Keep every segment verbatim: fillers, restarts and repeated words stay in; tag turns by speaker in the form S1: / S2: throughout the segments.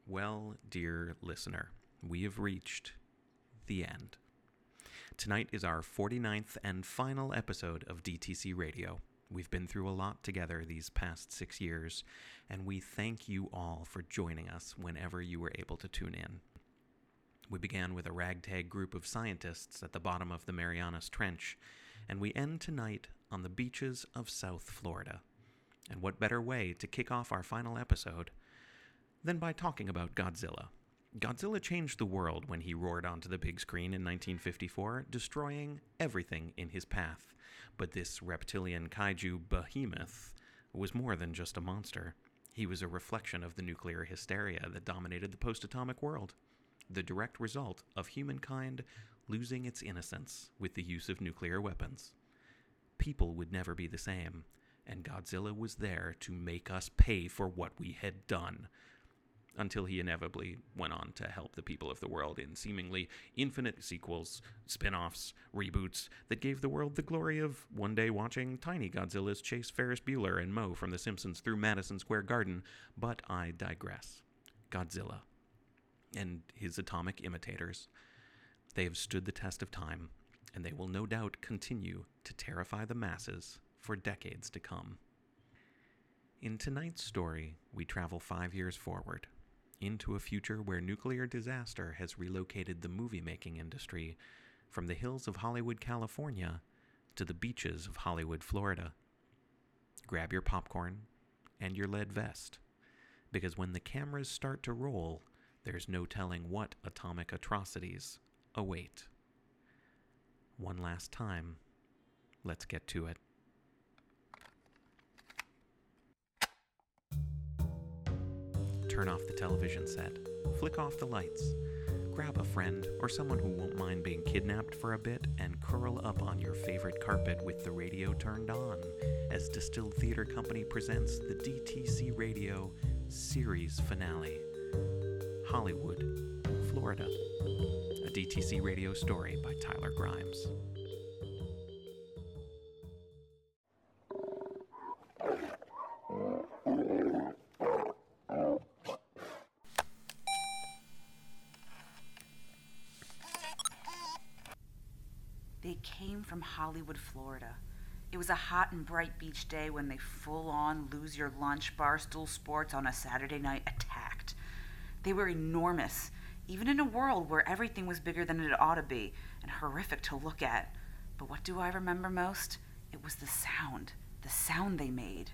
S1: Well, dear listener, we have reached the end. Tonight is our forty-ninth and final episode of D T C Radio. We've been through a lot together these past six years, and we thank you all for joining us whenever you were able to tune in. We began with a ragtag group of scientists at the bottom of the Marianas Trench, and we end tonight on the beaches of South Florida. And what better way to kick off our final episode than by talking about Godzilla. Godzilla changed the world when he roared onto the big screen in nineteen fifty-four, destroying everything in his path. But this reptilian kaiju behemoth was more than just a monster. He was a reflection of the nuclear hysteria that dominated the post-atomic world, the direct result of humankind losing its innocence with the use of nuclear weapons. People would never be the same, and Godzilla was there to make us pay for what we had done, until he inevitably went on to help the people of the world in seemingly infinite sequels, spin-offs, reboots that gave the world the glory of one day watching tiny Godzillas chase Ferris Bueller and Moe from The Simpsons through Madison Square Garden. But I digress. Godzilla and his atomic imitators, they have stood the test of time, and they will no doubt continue to terrify the masses for decades to come. In tonight's story, we travel five years forward, into a future where nuclear disaster has relocated the movie-making industry from the hills of Hollywood, California, to the beaches of Hollywood, Florida. Grab your popcorn and your lead vest, because when the cameras start to roll, there's no telling what atomic atrocities await. One last time, let's get to it. Turn off the television set, flick off the lights, grab a friend or someone who won't mind being kidnapped for a bit, and curl up on your favorite carpet with the radio turned on as Distilled Theater Company presents the D T C Radio series finale, Hollywood, Florida, a D T C Radio story by Tyler Grimes.
S2: They came from Hollywood, Florida. It was a hot and bright beach day when they full-on lose-your-lunch barstool sports on a Saturday night attacked. They were enormous, even in a world where everything was bigger than it ought to be and horrific to look at. But what do I remember most? It was the sound, the sound they made.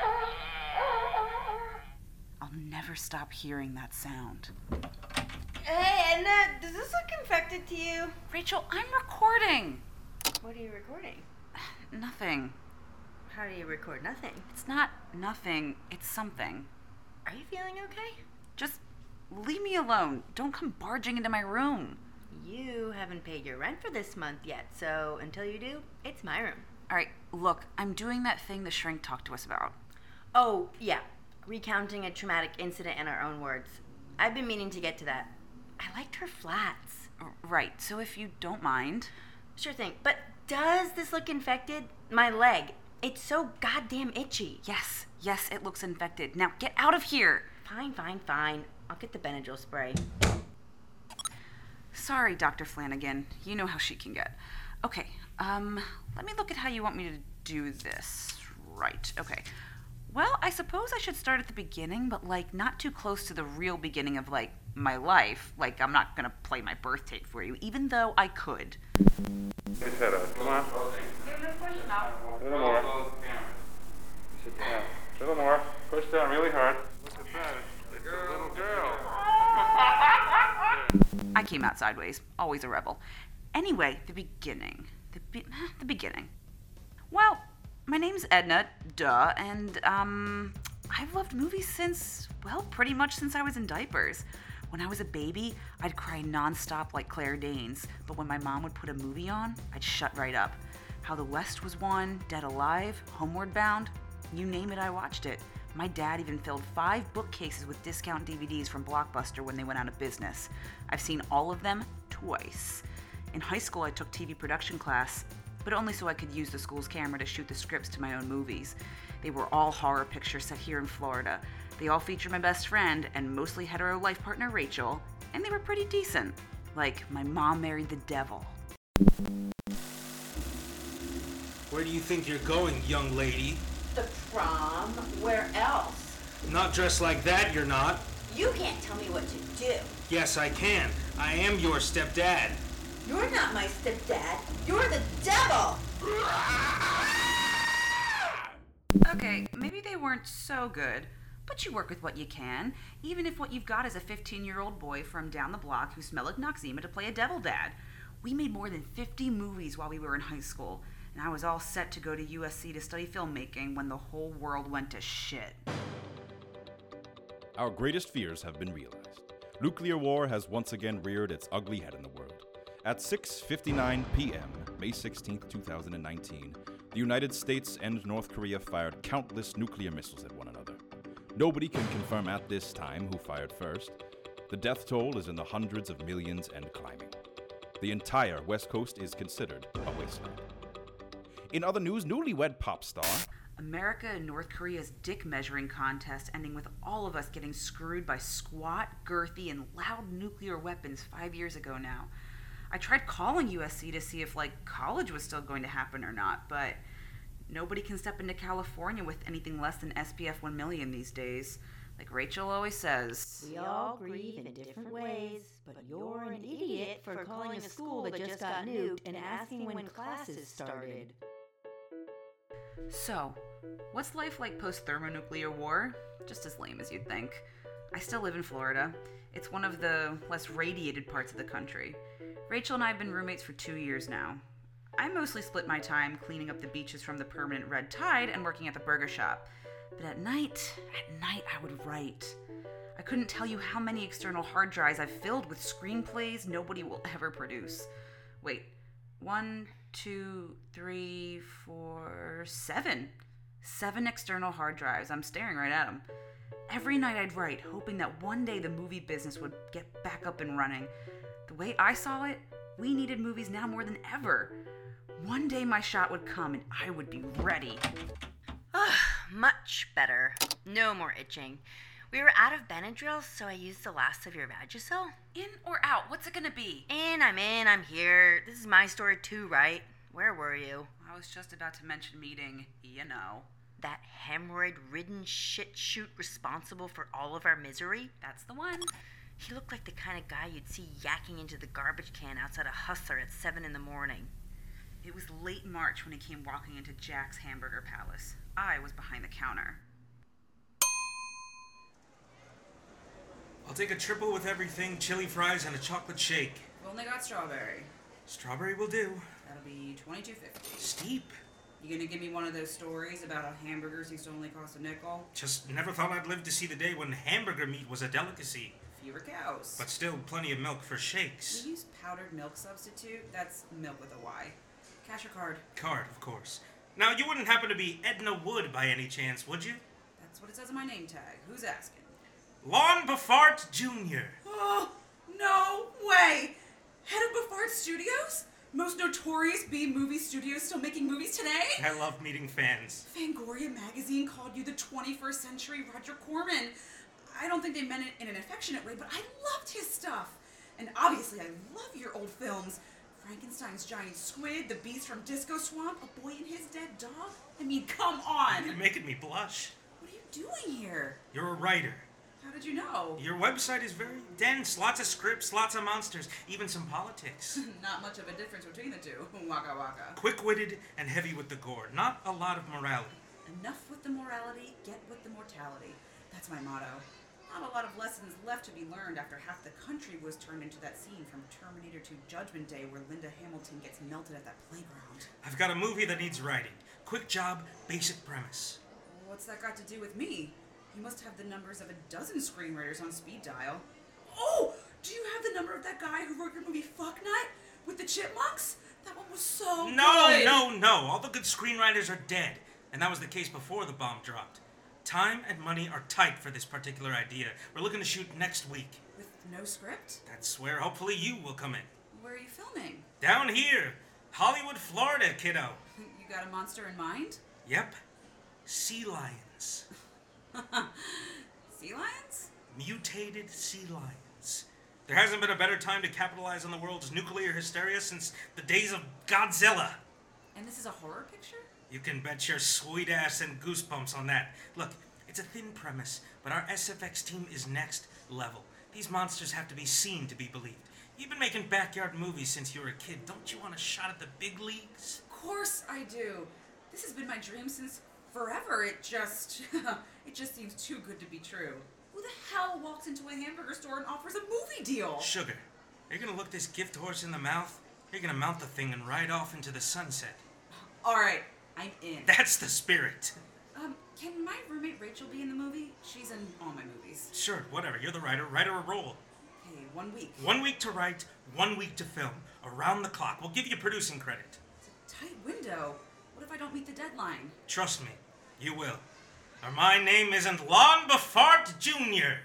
S2: I'll never stop hearing that sound.
S3: Hey, Edna, does this look infected to you?
S2: Rachel, I'm recording.
S3: What are you recording?
S2: Nothing.
S3: How do you record nothing?
S2: It's not nothing, it's something.
S3: Are you feeling okay?
S2: Just leave me alone. Don't come barging into my room.
S3: You haven't paid your rent for this month yet, so until you do, it's my room.
S2: All right, look, I'm doing that thing the shrink talked to us about.
S3: Oh, yeah. Recounting a traumatic incident in our own words. I've been meaning to get to that. I liked her flats.
S2: Right, so if you don't mind.
S3: Sure thing, but does this look infected? My leg. It's so goddamn itchy.
S2: Yes, yes, it looks infected. Now get out of here.
S3: Fine, fine, fine. I'll get the Benadryl spray.
S2: Sorry, Doctor Flanagan. You know how she can get. Okay, um, let me look at how you want me to do this. Right, okay. Well, I suppose I should start at the beginning, but, like, not too close to the real beginning of, like, my life. Like, I'm not gonna play my birth tape for you, even though I could.
S4: His head up. Come on. A little more. Sit down. A little more. Push down really hard. Look at that. It's a little girl.
S2: I came out sideways. Always a rebel. Anyway, the beginning. The, be- the beginning. Well, my name's Edna, duh, and, um, I've loved movies since, well, pretty much since I was in diapers. When I was a baby, I'd cry nonstop like Claire Danes, but when my mom would put a movie on, I'd shut right up. How the West was one, Dead Alive, Homeward Bound, you name it, I watched it. My dad even filled five bookcases with discount D V Ds from Blockbuster when they went out of business. I've seen all of them twice. In high school, I took T V production class, but only so I could use the school's camera to shoot the scripts to my own movies. They were all horror pictures set here in Florida. They all feature my best friend and mostly hetero life partner Rachel, and they were pretty decent. Like, my mom married the devil.
S5: Where do you think you're going, young lady?
S3: The prom? Where else?
S5: Not dressed like that, you're not.
S3: You can't tell me what to do.
S5: Yes, I can. I am your stepdad.
S3: You're not my stepdad. You're the devil!
S2: Okay, maybe they weren't so good, but you work with what you can, even if what you've got is a fifteen-year-old boy from down the block who smelled like Noxzema to play a devil dad. We made more than fifty movies while we were in high school, and I was all set to go to U S C to study filmmaking when the whole world went to shit.
S6: Our greatest fears have been realized. Nuclear war has once again reared its ugly head in the world. At six fifty-nine p.m., May sixteenth, two thousand nineteen, the United States and North Korea fired countless nuclear missiles at one another. Nobody can confirm at this time who fired first. The death toll is in the hundreds of millions and climbing. The entire West Coast is considered a wasteland. In other news, newlywed pop star
S2: America and North Korea's dick measuring contest ending with all of us getting screwed by squat, girthy, and loud nuclear weapons five years ago now. I tried calling U S C to see if, like, college was still going to happen or not, but nobody can step into California with anything less than S P F one million these days. Like Rachel always says.
S3: We all grieve in different ways, but you're an idiot for calling a school that just got nuked and asking when classes started.
S2: So, what's life like post-thermonuclear war? Just as lame as you'd think. I still live in Florida. It's one of the less radiated parts of the country. Rachel and I have been roommates for two years now. I mostly split my time cleaning up the beaches from the permanent red tide and working at the burger shop. But at night, at night I would write. I couldn't tell you how many external hard drives I've filled with screenplays nobody will ever produce. Wait, one, two, three, four, seven. Seven external hard drives. I'm staring right at them. Every night I'd write, hoping that one day the movie business would get back up and running. The way I saw it, we needed movies now more than ever. One day my shot would come and I would be ready.
S3: Much better. No more itching. We were out of Benadryl, so I used the last of your Vagisil.
S2: In or out? What's it gonna be?
S3: In, I'm in, I'm here. This is my story too, right? Where were you?
S2: I was just about to mention meeting, you know.
S3: That hemorrhoid-ridden shit shoot responsible for all of our misery?
S2: That's the one.
S3: He looked like the kind of guy you'd see yakking into the garbage can outside a Hustler at seven in the morning.
S2: It was late March when he came walking into Jack's Hamburger Palace. I was behind the counter.
S5: I'll take a triple with everything, chili fries, and a chocolate shake.
S2: We've only got strawberry.
S5: Strawberry will do.
S2: That'll be twenty-two fifty.
S5: Steep.
S2: You gonna give me one of those stories about how hamburgers used to only cost a nickel?
S5: Just never thought I'd live to see the day when hamburger meat was a delicacy.
S2: Fewer cows.
S5: But still plenty of milk for shakes.
S2: We use powdered milk substitute. That's milk with a Y. Cash or card?
S5: Card, of course. Now, you wouldn't happen to be Edna Wood by any chance, would you?
S2: That's what it says on my name tag. Who's asking?
S5: Lon Befart Junior
S2: Oh, no way! Head of Befart Studios? Most notorious B-movie studio still making movies today?
S5: I love meeting fans.
S2: Fangoria magazine called you the twenty-first century Roger Corman. I don't think they meant it in an affectionate way, but I loved his stuff. And obviously I love your old films. Frankenstein's Giant Squid, The Beast from Disco Swamp, A Boy and His Dead Dog. I mean, come on!
S5: You're making me blush.
S2: What are you doing here?
S5: You're a writer.
S2: How did you know?
S5: Your website is very dense. Lots of scripts, lots of monsters, even some politics.
S2: Not much of a difference between the two. Waka waka.
S5: Quick-witted and heavy with the gore. Not a lot of morality.
S2: Enough with the morality, get with the mortality. That's my motto. Not a lot of lessons left to be learned after half the country was turned into that scene from Terminator two Judgment Day where Linda Hamilton gets melted at that playground.
S5: I've got a movie that needs writing. Quick job, basic premise.
S2: What's that got to do with me? You must have the numbers of a dozen screenwriters on speed dial. Oh! Do you have the number of that guy who wrote your movie Fuck Night with the Chipmunks? That one was so
S5: No,
S2: good!
S5: no, no. All the good screenwriters are dead. And that was the case before the bomb dropped. Time and money are tight for this particular idea. We're looking to shoot next week.
S2: With no script?
S5: That's where hopefully you will come in.
S2: Where are you filming?
S5: Down here. Hollywood, Florida, kiddo.
S2: You got a monster in mind?
S5: Yep. Sea lions.
S2: sea lions?
S5: Mutated sea lions. There hasn't been a better time to capitalize on the world's nuclear hysteria since the days of Godzilla.
S2: And this is a horror picture?
S5: You can bet your sweet ass and goosebumps on that. Look, it's a thin premise, but our S F X team is next level. These monsters have to be seen to be believed. You've been making backyard movies since you were a kid. Don't you want a shot at the big leagues?
S2: Of course I do. This has been my dream since forever. It just... it just seems too good to be true. Who the hell walks into a hamburger store and offers a movie deal?
S5: Sugar, you're gonna look this gift horse in the mouth, you're gonna mount the thing and ride off into the sunset.
S2: All right, I'm in.
S5: That's the spirit.
S2: Um, can my roommate Rachel be in the movie? She's in all my movies.
S5: Sure, whatever. You're the writer. Write her a role.
S2: Okay, one week.
S5: One week to write, one week to film. Around the clock. We'll give you producing credit.
S2: It's a tight window. What if I don't meet the deadline?
S5: Trust me, you will. Or my name isn't Lon Befart Junior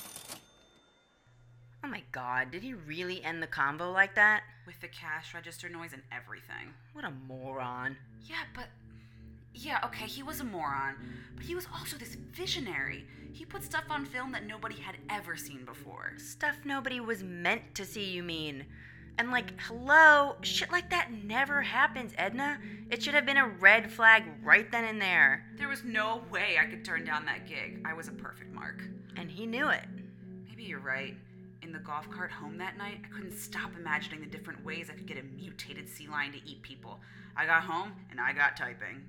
S3: Oh my god, did he really end the convo like that?
S2: With the cash register noise and everything.
S3: What a moron.
S2: Yeah, but... Yeah, okay, he was a moron, but he was also this visionary. He put stuff on film that nobody had ever seen before.
S3: Stuff nobody was meant to see, you mean? And like, hello, shit like that never happens, Edna. It should have been a red flag right then and there.
S2: There was no way I could turn down that gig. I was a perfect mark.
S3: And he knew it.
S2: Maybe you're right. In the golf cart home that night, I couldn't stop imagining the different ways I could get a mutated sea lion to eat people. I got home, and I got typing.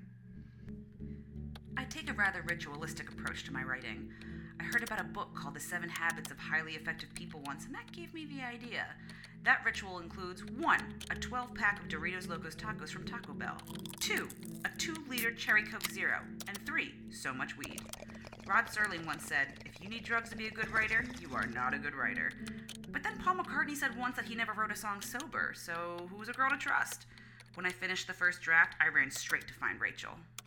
S2: I take a rather ritualistic approach to my writing. I heard about a book called The Seven Habits of Highly Effective People once, and that gave me the idea. That ritual includes one, a twelve-pack of Doritos Locos Tacos from Taco Bell, two, a two-liter Cherry Coke Zero, and three, so much weed. Rod Serling once said, if you need drugs to be a good writer, you are not a good writer. But then Paul McCartney said once that he never wrote a song sober, so who's a girl to trust? When I finished the first draft, I ran straight to find Rachel.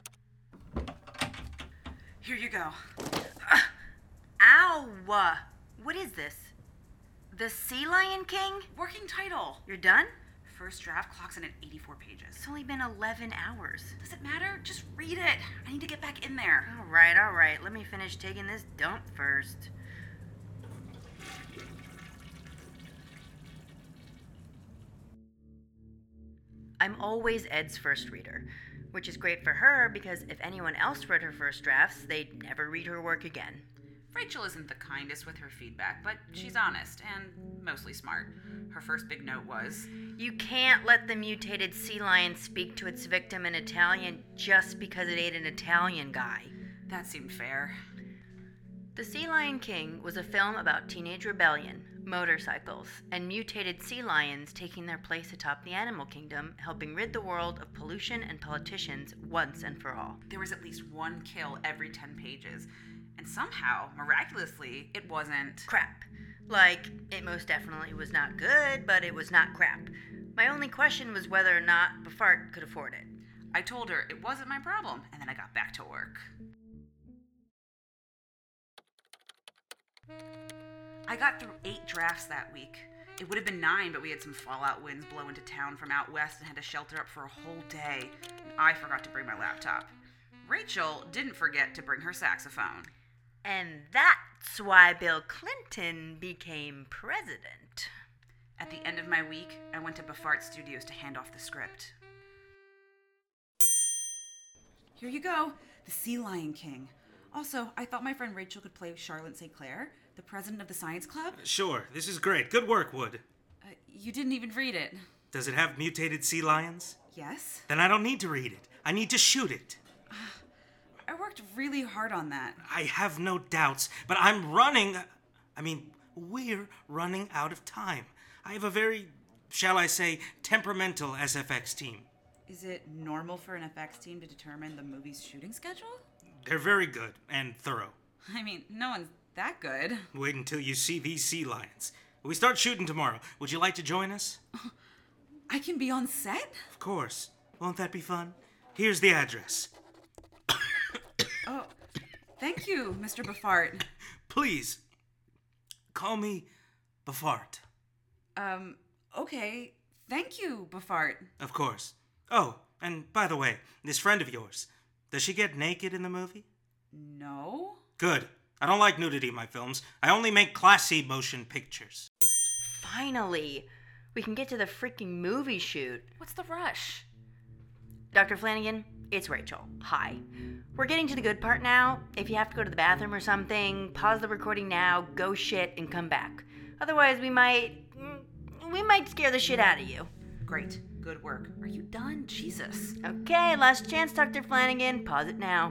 S2: Here you go.
S3: Uh, ow! What is this? The Sea Lion King?
S2: Working title.
S3: You're done?
S2: First draft clocks in at eighty-four pages.
S3: It's only been eleven hours.
S2: Does it matter? Just read it. I need to get back in there.
S3: All right, all right. Let me finish taking this dump first. I'm always Ed's first reader, which is great for her because if anyone else read her first drafts, they'd never read her work again.
S2: Rachel isn't the kindest with her feedback, but she's honest and mostly smart. Her first big note was,
S3: you can't let the mutated sea lion speak to its victim in Italian just because it ate an Italian guy.
S2: That seemed fair.
S3: The Sea Lion King was a film about teenage rebellion, motorcycles, and mutated sea lions taking their place atop the animal kingdom, helping rid the world of pollution and politicians once and for all.
S2: There was at least one kill every ten pages. And somehow, miraculously, it wasn't...
S3: crap. Like, it most definitely was not good, but it was not crap. My only question was whether or not Befart could afford it.
S2: I told her it wasn't my problem, and then I got back to work. I got through eight drafts that week. It would have been nine, but we had some fallout winds blow into town from out west and had to shelter up for a whole day. And I forgot to bring my laptop. Rachel didn't forget to bring her saxophone.
S3: And that's why Bill Clinton became president.
S2: At the end of my week, I went to Befart Studios to hand off the script. Here you go, The Sea Lion King. Also, I thought my friend Rachel could play Charlotte Saint Clair, the president of the science club.
S5: Sure, this is great. Good work, Wood.
S2: Uh, you didn't even read it.
S5: Does it have mutated sea lions?
S2: Yes.
S5: Then I don't need to read it. I need to shoot it.
S2: I worked really hard on that.
S5: I have no doubts, but I'm running... I mean, we're running out of time. I have a very, shall I say, temperamental S F X team.
S2: Is it normal for an F X team to determine the movie's shooting schedule?
S5: They're very good and thorough.
S2: I mean, no one's that good.
S5: Wait until you see these sea lions. We start shooting tomorrow. Would you like to join us?
S2: I can be on set?
S5: Of course. Won't that be fun? Here's the address.
S2: Oh, thank you, Mister Befart.
S5: Please, call me Befart.
S2: Um, okay. Thank you, Befart.
S5: Of course. Oh, and by the way, this friend of yours, does she get naked in the movie?
S2: No.
S5: Good. I don't like nudity in my films. I only make classy motion pictures.
S3: Finally, we can get to the freaking movie shoot.
S2: What's the rush?
S3: Doctor Flanagan, it's Rachel. Hi. We're getting to the good part now. If you have to go to the bathroom or something, pause the recording now, go shit, and come back. Otherwise, we might... we might scare the shit out of you.
S2: Great. Good work. Are you done? Jesus.
S3: Okay, last chance, Doctor Flanagan. Pause it now.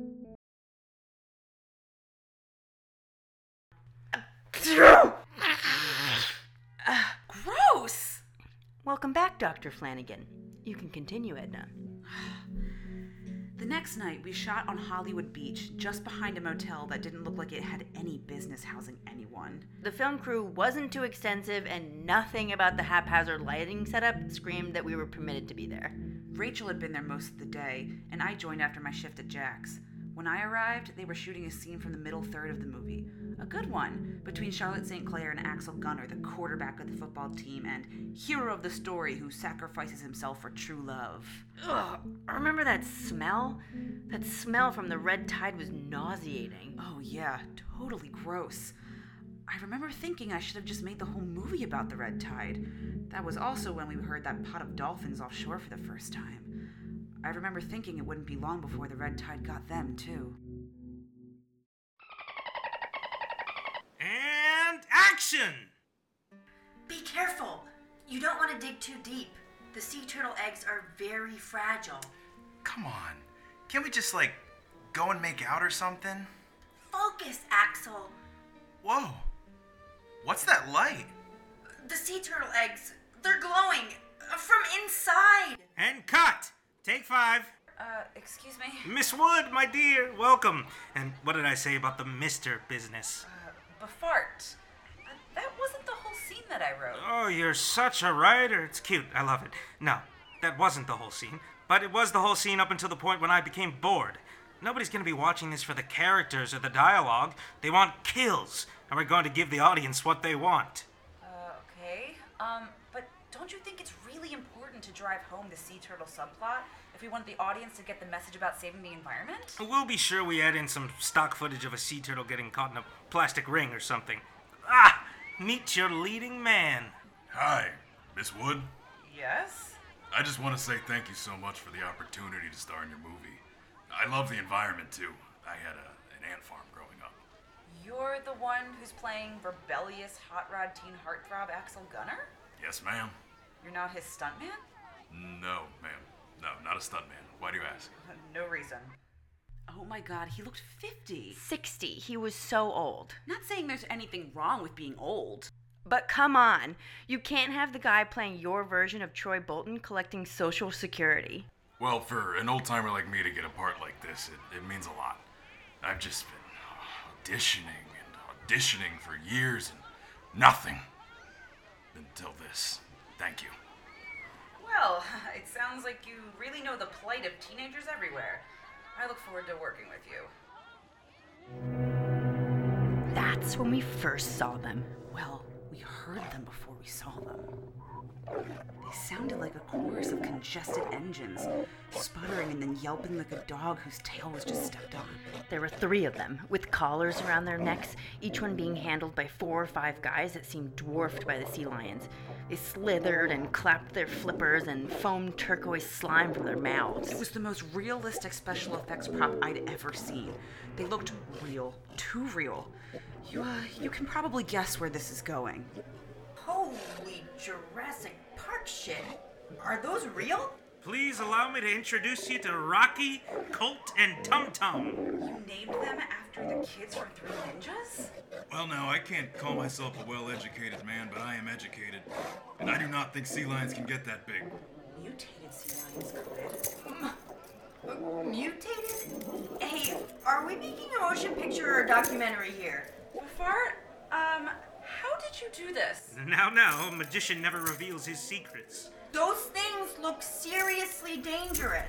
S2: Gross!
S3: Welcome back, Doctor Flanagan. You can continue, Edna.
S2: The next night, we shot on Hollywood Beach, just behind a motel that didn't look like it had any business housing anyone.
S3: The film crew wasn't too extensive, and nothing about the haphazard lighting setup screamed that we were permitted to be there.
S2: Rachel had been there most of the day, and I joined after my shift at Jack's. When I arrived, they were shooting a scene from the middle third of the movie. A good one, between Charlotte Saint Clair and Axel Gunner, the quarterback of the football team and hero of the story who sacrifices himself for true love.
S3: Ugh, remember that smell? That smell from the red tide was nauseating.
S2: Oh yeah, totally gross. I remember thinking I should have just made the whole movie about the red tide. That was also when we heard that pot of dolphins offshore for the first time. I remember thinking it wouldn't be long before the red tide got them, too.
S5: And action!
S3: Be careful. You don't want to dig too deep. The sea turtle eggs are very fragile.
S7: Come on. Can't we just, like, go and make out or something?
S3: Focus, Axel.
S7: Whoa. What's that light?
S3: The sea turtle eggs, they're glowing from inside.
S5: And cut! Take five.
S2: Uh, excuse me?
S5: Miss Wood, my dear, welcome. And what did I say about the Mister business?
S2: Uh, Befart. Uh, that wasn't the whole scene that I wrote.
S5: Oh, you're such a writer. It's cute. I love it. No, that wasn't the whole scene. But it was the whole scene up until the point when I became bored. Nobody's going to be watching this for the characters or the dialogue. They want kills. And we're going to give the audience what they want.
S2: Uh, okay. Um, but don't you think it's really important to drive home the sea turtle subplot if we want the audience to get the message about saving the environment?
S5: We'll be sure we add in some stock footage of a sea turtle getting caught in a plastic ring or something. Ah! Meet your leading man.
S8: Hi, Miss Wood.
S2: Yes?
S8: I just want to say thank you so much for the opportunity to star in your movie. I love the environment, too. I had a, an ant farm growing up.
S2: You're the one who's playing rebellious hot rod teen heartthrob Axel Gunner?
S8: Yes, ma'am.
S2: You're not his stuntman?
S8: No, ma'am. No, not a stuntman. Why do you ask?
S2: No reason. Oh my god, he looked fifty.
S3: sixty. He was so old.
S2: Not saying there's anything wrong with being old.
S3: But come on. You can't have the guy playing your version of Troy Bolton collecting Social Security.
S8: Well, for an old-timer like me to get a part like this, it, it means a lot. I've just been auditioning and auditioning for years and nothing. Until this. Thank you.
S2: Well, it sounds like you really know the plight of teenagers everywhere. I look forward to working with you.
S3: That's when we first saw them.
S2: Well, we heard them before we saw them. They sounded like a chorus of congested engines, sputtering and then yelping like a dog whose tail was just stepped on.
S3: There were three of them, with collars around their necks, each one being handled by four or five guys that seemed dwarfed by the sea lions. They slithered and clapped their flippers and foamed turquoise slime from their mouths.
S2: It was the most realistic special effects prop I'd ever seen. They looked real, too real. You, uh, you can probably guess where this is going.
S3: Holy Jurassic Park shit. Are those real?
S5: Please allow me to introduce you to Rocky, Colt, and Tum Tum.
S2: You named them after the kids from Three Ninjas?
S8: Well, now, I can't call myself a well-educated man, but I am educated. And I do not think sea lions can get that big.
S2: Mutated sea lions could.
S3: Mutated? Hey, are we making a motion picture or a documentary here?
S2: Befart, um, how did you do this?
S5: Now, now, a magician never reveals his secrets.
S3: Those things look seriously dangerous.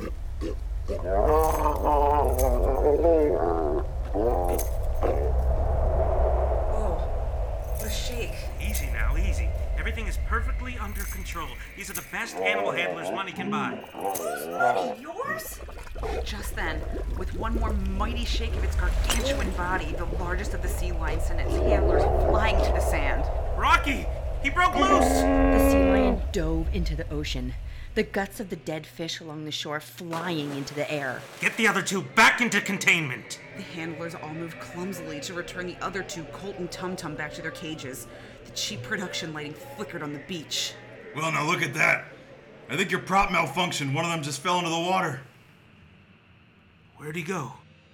S2: Whoa, what a shake.
S5: Easy now, easy. Everything is perfectly under control. These are the best animal handlers money can buy.
S3: Money yours?
S2: Just then, with one more mighty shake of its gargantuan body, the largest of the sea lions sent its handlers flying to the sand.
S5: Rocky! He broke loose!
S3: The sea lion dove into the ocean, the guts of the dead fish along the shore flying into the air.
S5: Get the other two back into containment.
S2: The handlers all moved clumsily to return the other two, Colt and Tum Tum, back to their cages. The cheap production lighting flickered on the beach.
S6: Well, now look at that. I think your prop malfunctioned. One of them just fell into the water.
S5: Where'd he go?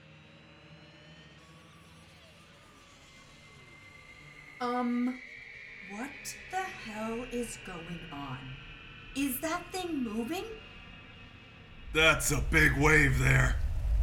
S9: Um, what the hell is going on? Is that thing moving?
S6: That's a big wave there.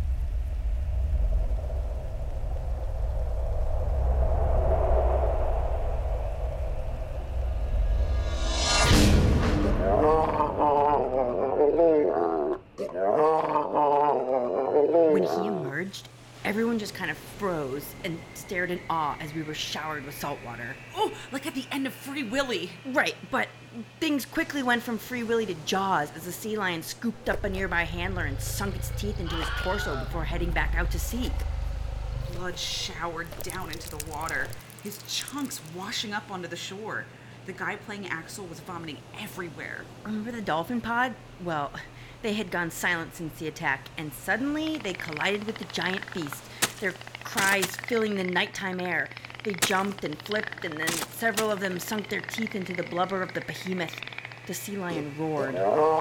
S3: When he emerged, everyone just kind of froze and stared in awe as we were showered with salt water.
S2: Oh, like at the end of Free Willy.
S3: Right, but things quickly went from Free Willy to Jaws as the sea lion scooped up a nearby handler and sunk its teeth into his torso before heading back out to sea.
S2: Blood showered down into the water, his chunks washing up onto the shore. The guy playing Axel was vomiting everywhere.
S3: Remember the dolphin pod? Well, they had gone silent since the attack, and suddenly they collided with the giant beast, their cries filling the nighttime air. They jumped and flipped, and then several of them sunk their teeth into the blubber of the behemoth. The sea lion roared.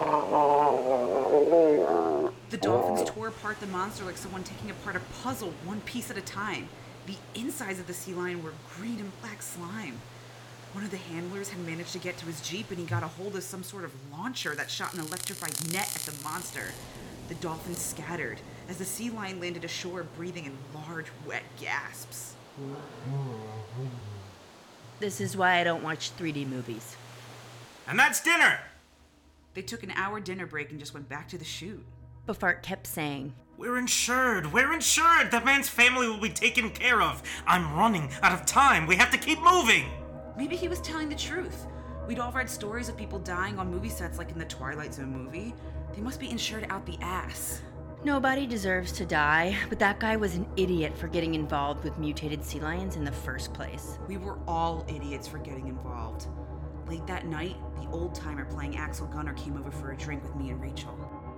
S2: The dolphins tore apart the monster like someone taking apart a puzzle one piece at a time. The insides of the sea lion were green and black slime. One of the handlers had managed to get to his jeep, and he got a hold of some sort of launcher that shot an electrified net at the monster. The dolphins scattered as the sea lion landed ashore, breathing in large, wet gasps.
S3: This is why I don't watch three D movies.
S5: And that's dinner!
S2: They took an hour dinner break and just went back to the shoot.
S3: Befart kept saying,
S5: We're insured. We're insured. That man's family will be taken care of. I'm running out of time. We have to keep moving.
S2: Maybe he was telling the truth. We'd all read stories of people dying on movie sets like in the Twilight Zone movie. They must be insured out the ass.
S3: Nobody deserves to die, but that guy was an idiot for getting involved with mutated sea lions in the first place.
S2: We were all idiots for getting involved. Late that night, the old-timer playing Axel Gunner came over for a drink with me and Rachel.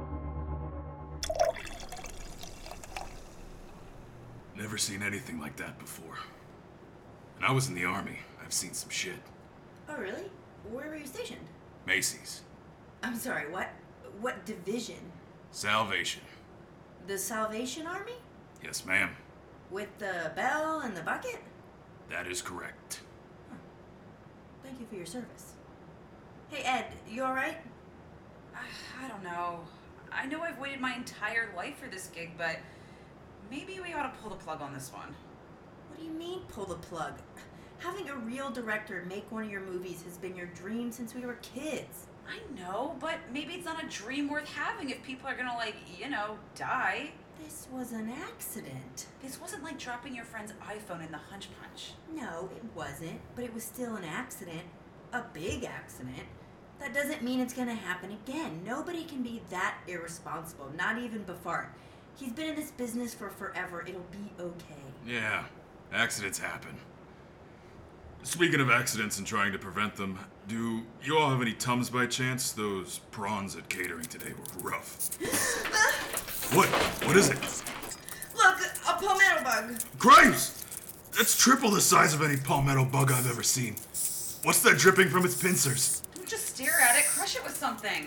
S8: Never seen anything like that before. And I was in the Army. I've seen some shit.
S9: Oh, really? Where were you stationed?
S8: Macy's.
S9: I'm sorry, what? What division?
S8: Salvation.
S9: The Salvation Army?
S8: Yes, ma'am.
S9: With the bell and the bucket?
S8: That is correct.
S9: Huh. Thank you for your service. Hey, Ed, you alright?
S2: I don't know. I know I've waited my entire life for this gig, but maybe we ought to pull the plug on this one.
S9: What do you mean, pull the plug? Having a real director make one of your movies has been your dream since we were kids.
S2: I know, but maybe it's not a dream worth having if people are gonna, like, you know, die.
S9: This was an accident.
S2: This wasn't like dropping your friend's iPhone in the Hunch Punch.
S9: No, it wasn't, but it was still an accident. A big accident. That doesn't mean it's gonna happen again. Nobody can be that irresponsible, not even Befart. He's been in this business for forever. It'll be okay.
S8: Yeah, accidents happen. Speaking of accidents and trying to prevent them, do you all have any Tums by chance? Those prawns at catering today were rough. What? What is it?
S9: Look, a palmetto bug.
S8: Christ! That's triple the size of any palmetto bug I've ever seen. What's that dripping from its pincers?
S2: Don't just stare at it, crush it with something.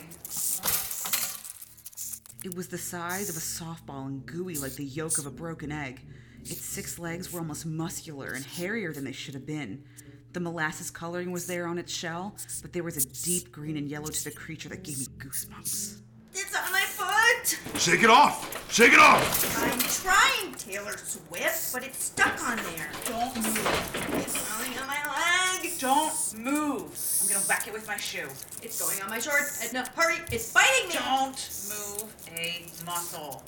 S2: It was the size of a softball and gooey like the yolk of a broken egg. Its six legs were almost muscular and hairier than they should have been. The molasses coloring was there on its shell, but there was a deep green and yellow to the creature that gave me goosebumps.
S9: It's on my foot.
S8: Shake it off! Shake it off!
S9: I'm trying, Taylor Swift, but it's stuck on there.
S2: Don't move.
S9: It's going on my leg.
S2: Don't move. I'm gonna whack it with my shoe.
S9: It's going on my shorts. Edna, hurry. It's biting me.
S2: Don't move a muscle.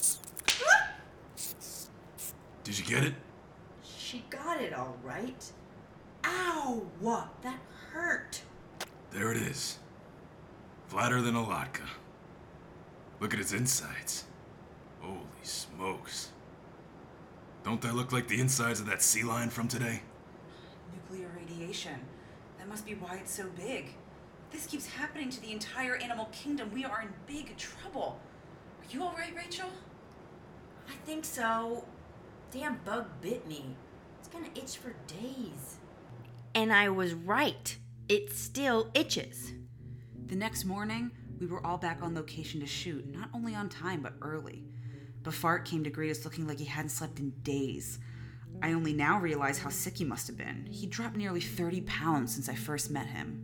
S8: Did you get it?
S9: She got it all right. Ow! What? That hurt.
S8: There it is. Flatter than a latke. Look at its insides. Holy smokes. Don't they look like the insides of that sea lion from today?
S2: Nuclear radiation. That must be why it's so big. If this keeps happening to the entire animal kingdom, we are in big trouble. Are you all right, Rachel?
S9: I think so. Damn bug bit me. It's gonna itch for days.
S3: And I was right. It still itches.
S2: The next morning, we were all back on location to shoot, not only on time, but early. Bafart came to greet us looking like he hadn't slept in days. I only now realize how sick he must have been. He dropped nearly thirty pounds since I first met him.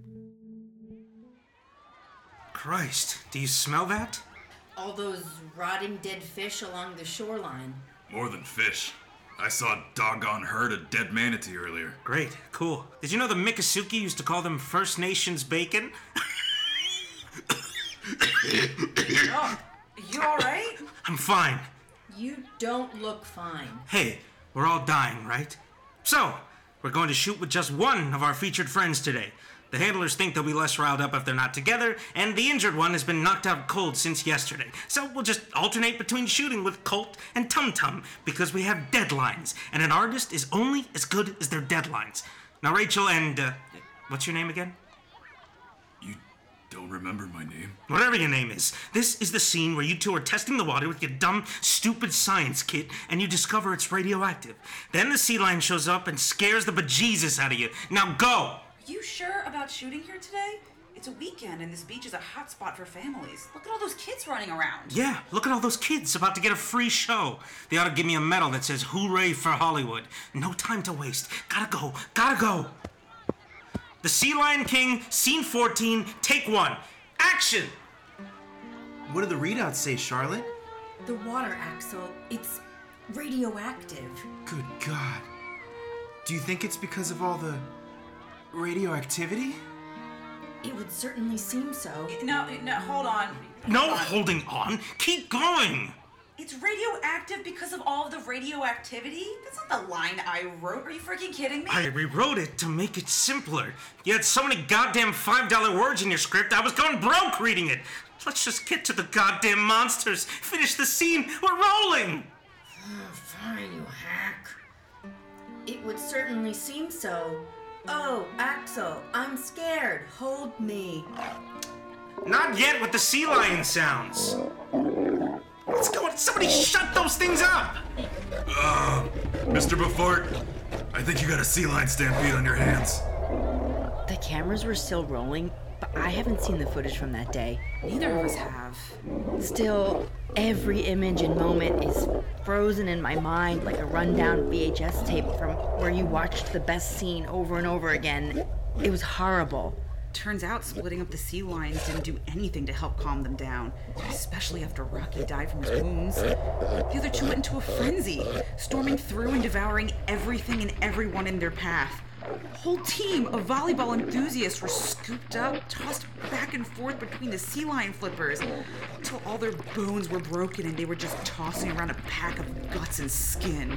S5: Christ, do you smell that?
S9: All those rotting dead fish along the shoreline.
S8: More than fish. I saw a doggone herd of dead manatee earlier.
S5: Great, cool. Did you know the Miccosukee used to call them First Nations bacon?
S2: Oh, you all right?
S5: I'm fine.
S9: You don't look fine.
S5: Hey, we're all dying, right? So, we're going to shoot with just one of our featured friends today. The handlers think they'll be less riled up if they're not together, and the injured one has been knocked out cold since yesterday. So we'll just alternate between shooting with Colt and Tum Tum, because we have deadlines, and an artist is only as good as their deadlines. Now, Rachel and, uh, what's your name again?
S8: You don't remember my name?
S5: Whatever your name is, this is the scene where you two are testing the water with your dumb, stupid science kit, and you discover it's radioactive. Then the sea lion shows up and scares the bejesus out of you. Now go!
S2: Are you sure about shooting here today? It's a weekend and this beach is a hot spot for families. Look at all those kids running around.
S5: Yeah, look at all those kids about to get a free show. They ought to give me a medal that says, "Hooray for Hollywood." No time to waste. Gotta go, gotta go. The Sea Lion King, scene fourteen, take one. Action!
S10: What do the readouts say, Charlotte?
S9: The water, Axel. It's radioactive.
S10: Good God. Do you think it's because of all the radioactivity?
S9: It would certainly seem so.
S2: No, no, hold on.
S5: No holding on. Keep going.
S2: It's radioactive because of all of the radioactivity? That's not the line I wrote. Are you freaking kidding me?
S5: I rewrote it to make it simpler. You had so many goddamn five dollar words in your script, I was going broke reading it. Let's just get to the goddamn monsters. Finish the scene. We're rolling.
S9: Oh, fine, you hack. It would certainly seem so. Oh, Axel, I'm scared. Hold me.
S5: Not yet with the sea lion sounds. What's going on? Somebody shut those things up!
S8: Uh, Mister Bafart, I think you got a sea lion stampede on your hands.
S3: The cameras were still rolling, but I haven't seen the footage from that day.
S2: Neither of us have.
S3: Still, every image and moment is frozen in my mind like a rundown V H S tape from where you watched the best scene over and over again. It was horrible.
S2: Turns out splitting up the sea lions didn't do anything to help calm them down, especially after Rocky died from his wounds. The other two went into a frenzy, storming through and devouring everything and everyone in their path. A whole team of volleyball enthusiasts were scooped up, tossed back and forth between the sea lion flippers, until all their bones were broken and they were just tossing around a pack of guts and skin.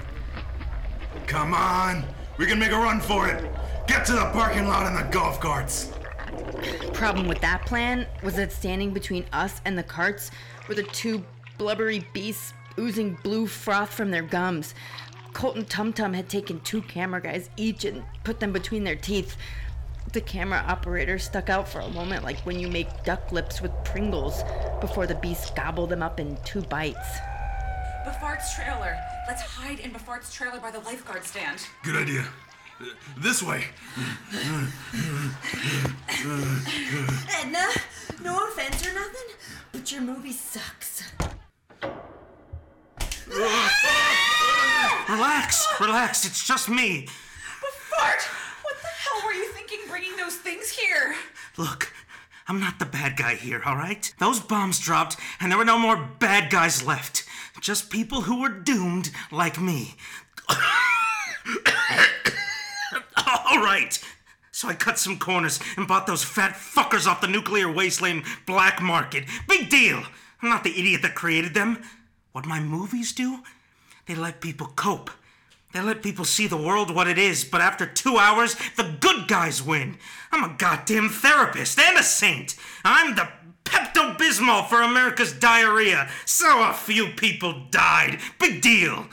S8: Come on, we can make a run for it. Get to the parking lot and the golf carts.
S3: Problem with that plan was that standing between us and the carts were the two blubbery beasts oozing blue froth from their gums. Colt and Tum Tum had taken two camera guys each and put them between their teeth. The camera operator stuck out for a moment like when you make duck lips with Pringles before the beasts gobble them up in two bites.
S2: Bafart's trailer. Let's hide in Bafart's trailer by the lifeguard stand.
S8: Good idea. Uh, this way.
S9: Edna, no offense or nothing, but your movie sucks.
S5: Relax, relax, it's just me.
S2: Bafart! What the hell were you thinking bringing those things here?
S5: Look, I'm not the bad guy here, all right? Those bombs dropped, and there were no more bad guys left. Just people who were doomed like me. All right. So I cut some corners and bought those fat fuckers off the nuclear wasteland black market. Big deal. I'm not the idiot that created them. What my movies do? They let people cope. They let people see the world what it is, but after two hours, the good guys win. I'm a goddamn therapist and a saint. I'm the Pepto-Bismol for America's diarrhea. So a few people died. Big deal.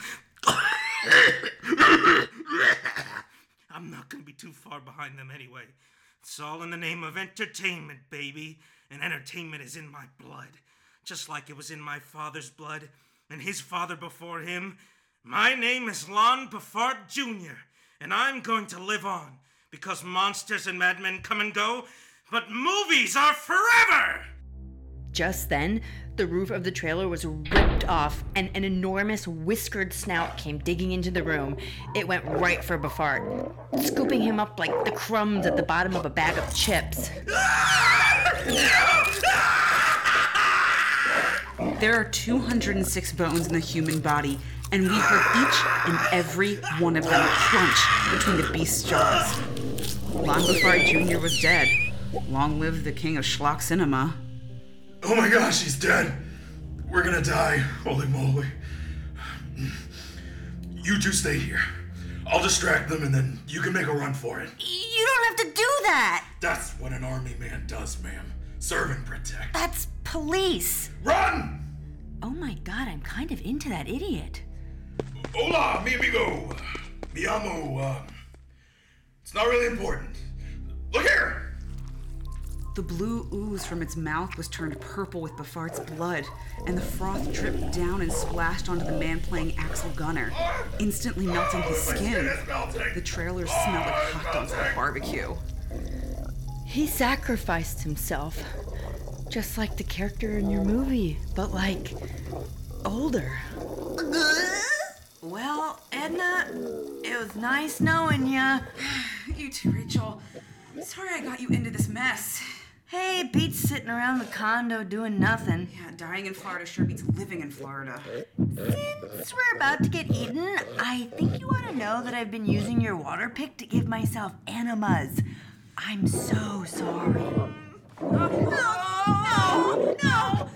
S5: I'm not gonna be too far behind them anyway. It's all in the name of entertainment, baby. And entertainment is in my blood. Just like it was in my father's blood, and his father before him. My name is Lon Befort Junior, and I'm going to live on, because monsters and madmen come and go, but movies are forever!
S3: Just then, the roof of the trailer was ripped off, and an enormous whiskered snout came digging into the room. It went right for Befort, scooping him up like the crumbs at the bottom of a bag of chips.
S2: There are two hundred six bones in the human body, and we heard each and every one of them crunch between the beast's jaws. Lon Befort Junior was dead. Long live the king of schlock cinema.
S8: Oh my gosh, he's dead. We're gonna die. Holy moly. You two stay here. I'll distract them and then you can make a run for it.
S9: You don't have to do that!
S8: That's what an army man does, ma'am. Serve and protect.
S9: That's police.
S8: Run!
S3: Oh my god, I'm kind of into that idiot.
S8: Hola, mi amigo. Mi amo. Uh, it's not really important. Look here!
S2: The blue ooze from its mouth was turned purple with Befort's blood, and the froth dripped down and splashed onto the man playing Axel Gunner, instantly melting his skin. The trailer smelled like hot dogs at a barbecue.
S3: He sacrificed himself. Just like the character in your movie, but like, older.
S9: Well, Edna, it was nice knowing ya.
S2: You too, Rachel. Sorry I got you into this mess.
S9: Hey, beats sitting around the condo doing nothing.
S2: Yeah, dying in Florida sure beats living in Florida.
S9: Since we're about to get eaten, I think you ought to know that I've been using your water pick to give myself enemas. I'm so sorry.
S2: No, no, no!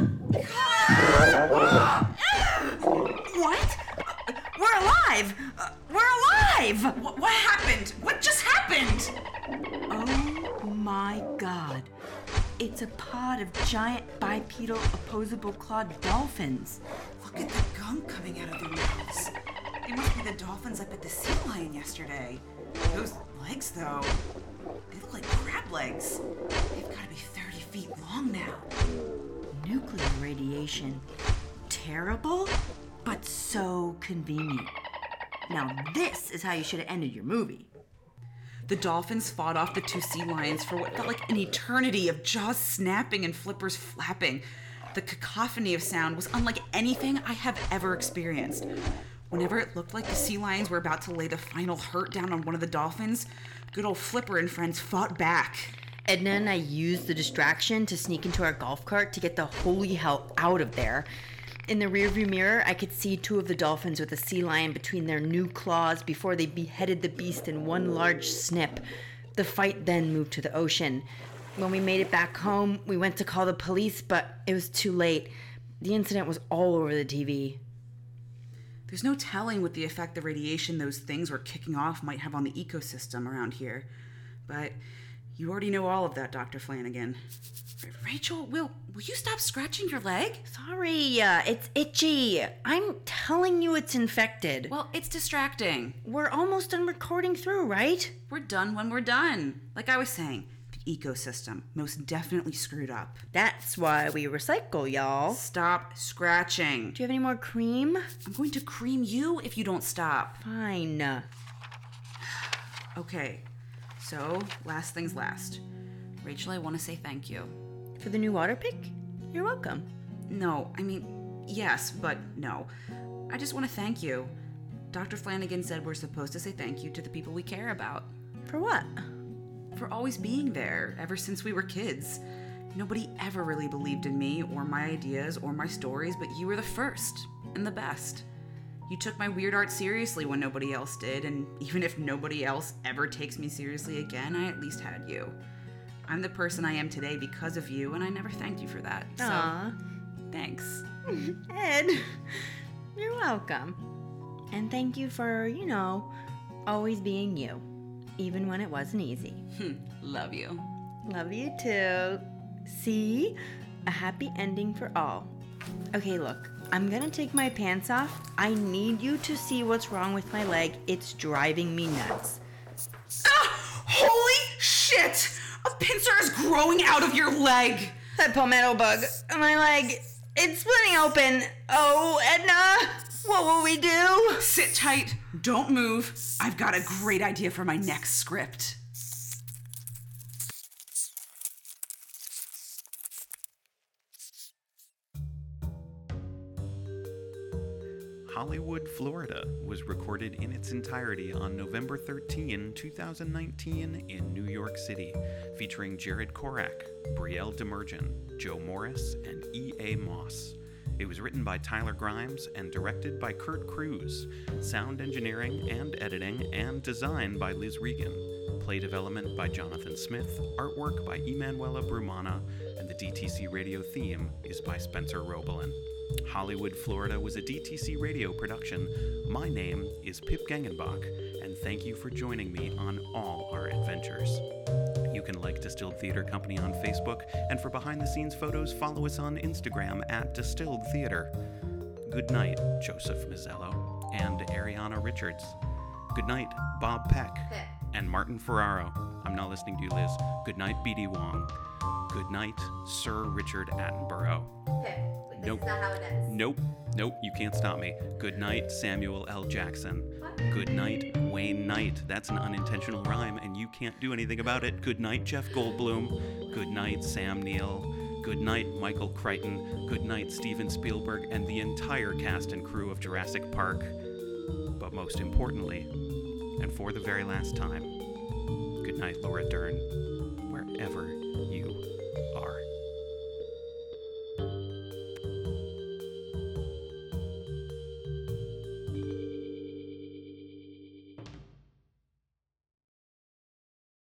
S2: What?
S9: We're alive! Uh, we're alive!
S2: What, what happened? What just happened?
S9: Oh my god. It's a pod of giant bipedal opposable clawed dolphins.
S2: Look at the gunk coming out of their mouths. They must be the dolphins I bit the sea lion yesterday. Those legs, though, they look like crab legs. They've got to be thirty feet long now.
S9: Nuclear radiation. Terrible, but so convenient. Now this is how you should have ended your movie.
S2: The dolphins fought off the two sea lions for what felt like an eternity of jaws snapping and flippers flapping. The cacophony of sound was unlike anything I have ever experienced. Whenever it looked like the sea lions were about to lay the final hurt down on one of the dolphins, good old Flipper and friends fought back.
S3: Edna and I used the distraction to sneak into our golf cart to get the holy hell out of there. In the rearview mirror, I could see two of the dolphins with a sea lion between their new claws before they beheaded the beast in one large snip. The fight then moved to the ocean. When we made it back home, we went to call the police, but it was too late. The incident was all over the T V.
S2: There's no telling what the effect the radiation those things were kicking off might have on the ecosystem around here. But you already know all of that, Doctor Flanagan. Rachel, will will you stop scratching your leg?
S3: Sorry, uh, it's itchy. I'm telling you it's infected.
S2: Well, it's distracting.
S3: We're almost done recording through, right?
S2: We're done when we're done. Like I was saying, the ecosystem most definitely screwed up.
S3: That's why we recycle, y'all.
S2: Stop scratching.
S3: Do you have any more cream?
S2: I'm going to cream you if you don't stop.
S3: Fine.
S2: Okay, so last things last. Rachel, I want to say thank you.
S3: For the new water pick? You're welcome.
S2: No, I mean, yes, but no. I just want to thank you. Doctor Flanagan said we're supposed to say thank you to the people we care about.
S3: For what?
S2: For always being there, ever since we were kids. Nobody ever really believed in me, or my ideas, or my stories, but you were the first, and the best. You took my weird art seriously when nobody else did, and even if nobody else ever takes me seriously again, I at least had you. I'm the person I am today because of you, and I never thanked you for that.
S3: Aww.
S2: So, thanks.
S3: Ed, you're welcome. And thank you for, you know, always being you, even when it wasn't easy.
S2: Love you.
S3: Love you too. See? A happy ending for all. Okay, look, I'm gonna take my pants off. I need you to see what's wrong with my leg. It's driving me nuts.
S2: Ah! Holy shit! A pincer is growing out of your leg!
S3: That palmetto bug, my leg, it's splitting open. Oh, Edna, what will we do?
S2: Sit tight. Don't move. I've got a great idea for my next script.
S1: Hollywood, Florida was recorded in its entirety on November thirteenth, twenty nineteen in New York City, featuring Jared Korak, Brielle Demerjen, Joe Morris, and E A. Moss. It was written by Tyler Grimes and directed by Kurt Cruz. Sound engineering and editing and design by Liz Regan. Play development by Jonathan Smith, artwork by Emanuela Brumana, and the D T C Radio theme is by Spencer Roebelin. Hollywood, Florida was a D T C Radio production. My name is Pip Gengenbach, and thank you for joining me on all our adventures. You can like Distilled Theater Company on Facebook, and for behind-the-scenes photos, follow us on Instagram at Distilled Theater. Good night, Joseph Mazzello and Ariana Richards. Good night, Bob Peck and Martin Ferraro. I'm not listening to you, Liz. Good night, B D. Wong. Good night, Sir Richard Attenborough. Nope.
S9: That's not how it ends.
S1: Nope. Nope. You can't stop me. Good night, Samuel L. Jackson.
S9: What?
S1: Good night, Wayne Knight. That's an unintentional rhyme, and you can't do anything about it. Good night, Jeff Goldblum. Good night, Sam Neill. Good night, Michael Crichton. Good night, Steven Spielberg, and the entire cast and crew of Jurassic Park. But most importantly, and for the very last time, good night, Laura Dern, wherever you are.